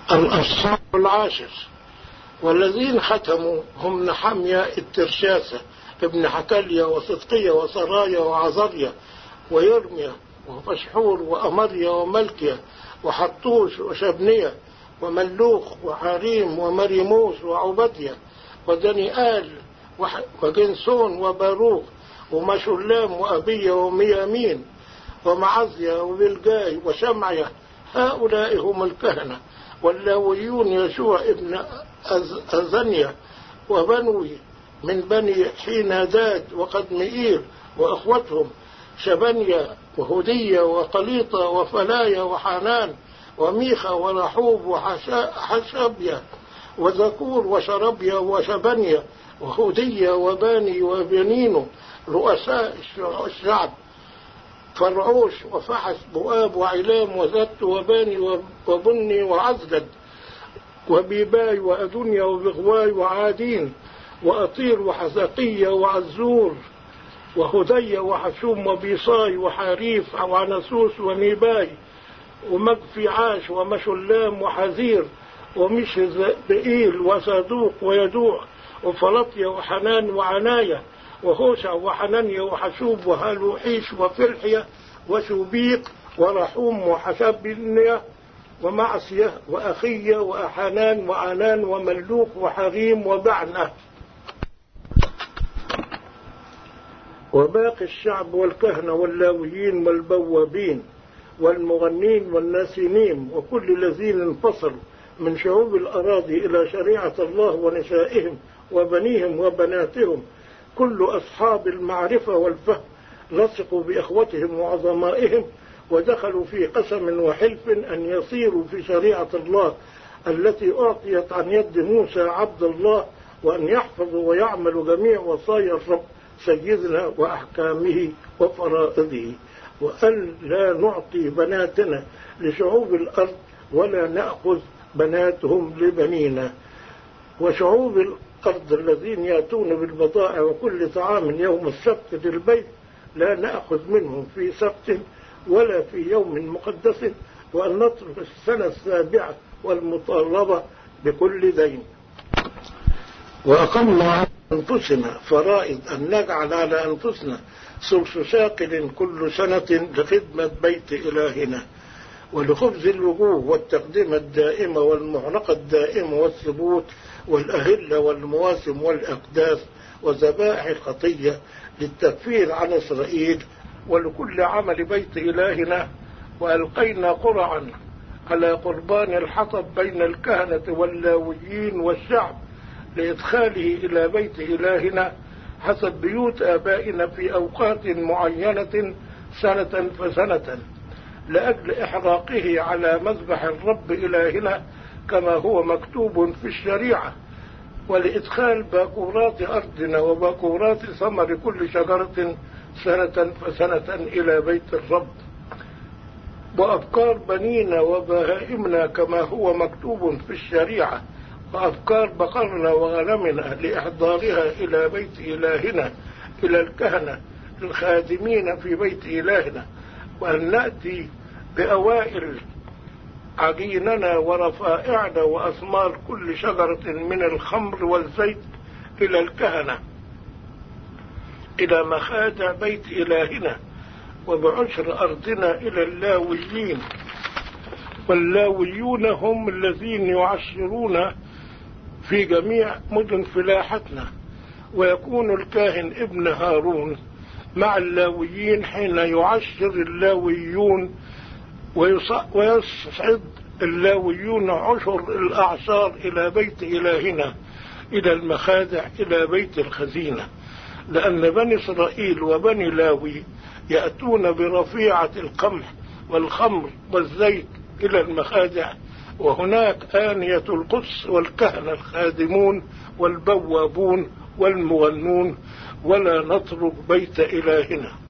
الأصحاب العاشر. والذين ختموا هم نحمية الترشاسة ابن حكلية وصدقية وسرايا وعزرية ويرميا وفشحور وأمريا وملكيا وحطوش وشبنية وملوخ وحريم ومريموس وعبدية ودنيئال وجنسون وباروخ ومشلام وأبية وميامين ومعزية وبلجاي وشمعية. هؤلاء هم الكهنة. واللاويون يشوع ابن أزنيا وبنوي من بني حيناداد وقدمئيل وأخوتهم شبنيا وهدية وقليطة وفلايا وحنان وميخا ورحوب وحشبيا وذكور وشربيا وشبنيا وهدية وباني وبنينو رؤساء الشعب فرعوش وفحس بؤاب وعلام وزت وباني وبني وعزلد وبيباي وأدنيا وبغواي وعادين وأطير وحزقية وعزور وهدية وحشوم وبيصاي وحريف وعنسوس ونيباي ومقفي عاش ومشلام وحزير ومشزبئيل وصدوق ويدوع وفلطية وحنان وعناية وهوشع وحنانيا وحشوب وهالوحيش وفلحية وشوبيق ورحوم وحشبنية ومعسية وأخية وأحنان وعنان وملوك وحريم وبعنة وباقي الشعب والكهنة واللاويين والبوابين والمغنين والناسينين وكل الذين انفصلوا من شعوب الأراضي إلى شريعة الله ونسائهم وبنيهم وبناتهم كل أصحاب المعرفة والفهم لصقوا بإخوتهم وعظمائهم ودخلوا في قسم وحلف أن يصيروا في شريعة الله التي أعطيت عن يد موسى عبد الله وأن يحفظوا ويعملوا جميع وصايا الرب سيدنا وأحكامه وفرائضه وأن لا نعطي بناتنا لشعوب الأرض ولا نأخذ بناتهم لبنينا. وشعوب الأرض الذين يأتون بالبضائع وكل طعام يوم السبت للبيت لا نأخذ منهم في سبت ولا في يوم مقدس وأن نترك السنة السابعة والمطالبة بكل دين. وأقمنا على أنفسنا فرائض أن نجعل على أنفسنا ثلث شاكل كل سنة لخدمة بيت إلهنا ولخبز الوجوه والتقدمة الدائمة والمحرقة الدائمة والثبوت والأهلة والمواسم والأقداس وذبائح الخطية للتكفير عن إسرائيل ولكل عمل بيت إلهنا. وألقينا قرعا على قربان الحطب بين الكهنة واللاويين والشعب لإدخاله إلى بيت إلهنا حسب بيوت آبائنا في أوقات معينة سنة فسنة لأجل إحراقه على مذبح الرب إلهنا كما هو مكتوب في الشريعة ولإدخال باكورات أرضنا وباكورات ثمر كل شجرة سنة فسنة إلى بيت الرب وأبكار بنينا وبهائمنا كما هو مكتوب في الشريعة وأبكار بقرنا وغنمنا لإحضارها إلى بيت إلهنا إلى الكهنة الخادمين في بيت إلهنا وأن نأتي بأوائل عجيننا ورفائعنا وأثمار كل شجرة من الخمر والزيت إلى الكهنة إلى مخادع بيت إلهنا وبعشر أرضنا إلى اللاويين. واللاويون هم الذين يعشرون في جميع مدن فلاحتنا ويكون الكاهن ابن هارون مع اللاويين حين يعشر اللاويون ويصعد اللاويون عشر الأعشار إلى بيت إلهنا إلى المخادع إلى بيت الخزينة لأن بني إسرائيل وبني لاوي يأتون برفيعة القمح والخمر والزيت إلى المخادع وهناك آنية القدس والكهنة الخادمون والبوابون والمغنون ولا نترك بيت إلهنا.